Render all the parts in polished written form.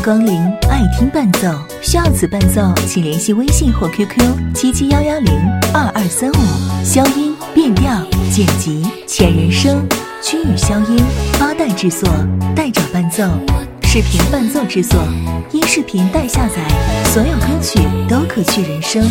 光临爱听伴奏，需要此伴奏请联系微信或 QQ 771102235，消音、变调、剪辑、前人声、区域消音、发带制作、带找伴奏、视频伴奏制作，音视频带下载，所有歌曲都可去人声。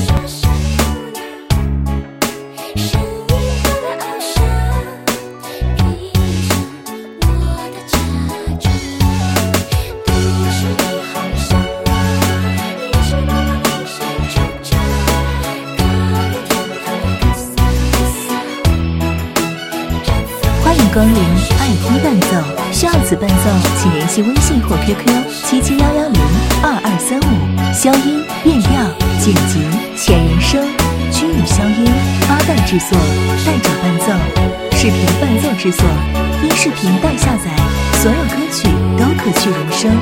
欢迎光临爱听伴奏，需要此伴奏请联系微信或 QQ 771102235，消音、变调、剪辑、前人声、区域消音、发带制作、带找伴奏、视频伴奏制作，音视频带下载，所有歌曲都可去人声。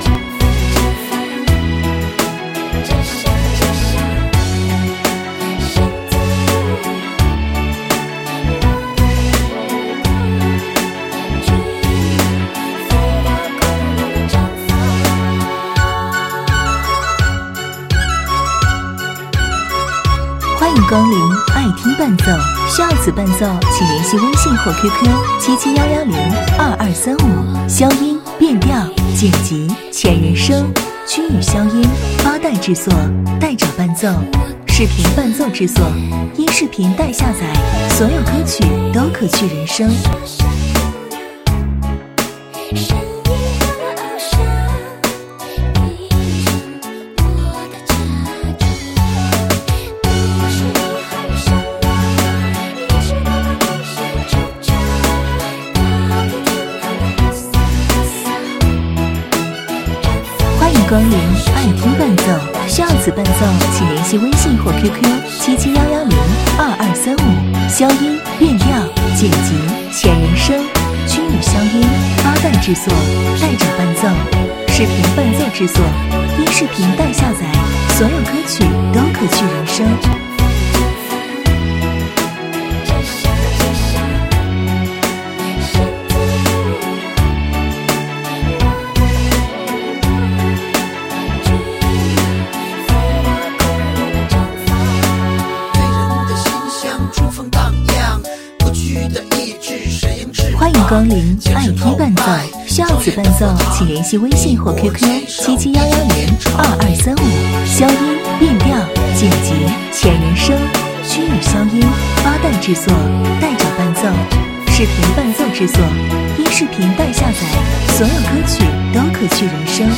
欢迎光临爱听伴奏，需要此伴奏请联系微信或 QQ 771102235，消音、变调、剪辑、前人声、区域消音、发带制作、带找伴奏、视频伴奏制作，音视频带下载，所有歌曲都可去人声。欢迎光临爱听伴奏，需要此伴奏请联系微信或 QQ 771102235，消音、变调、剪辑、前人声、区域消音、发带制作、带找伴奏、视频伴奏制作，音视频带下载，所有歌曲都可去人声。欢迎光临爱听伴奏，需要此伴奏请联系微信或 QQ 771102235，消音、变调、剪辑、前人声、区域消音、发带制作、带找伴奏、视频伴奏制作，音视频带下载，所有歌曲都可去人声。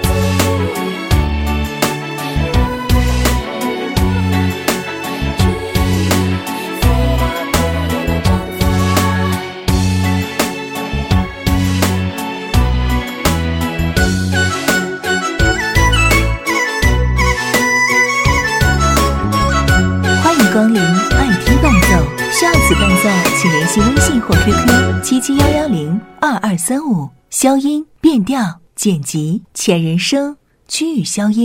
光临爱听伴奏，需要此伴奏请联系微信或 QQ 771102235，消音、变调、剪辑、前人声、区域消音。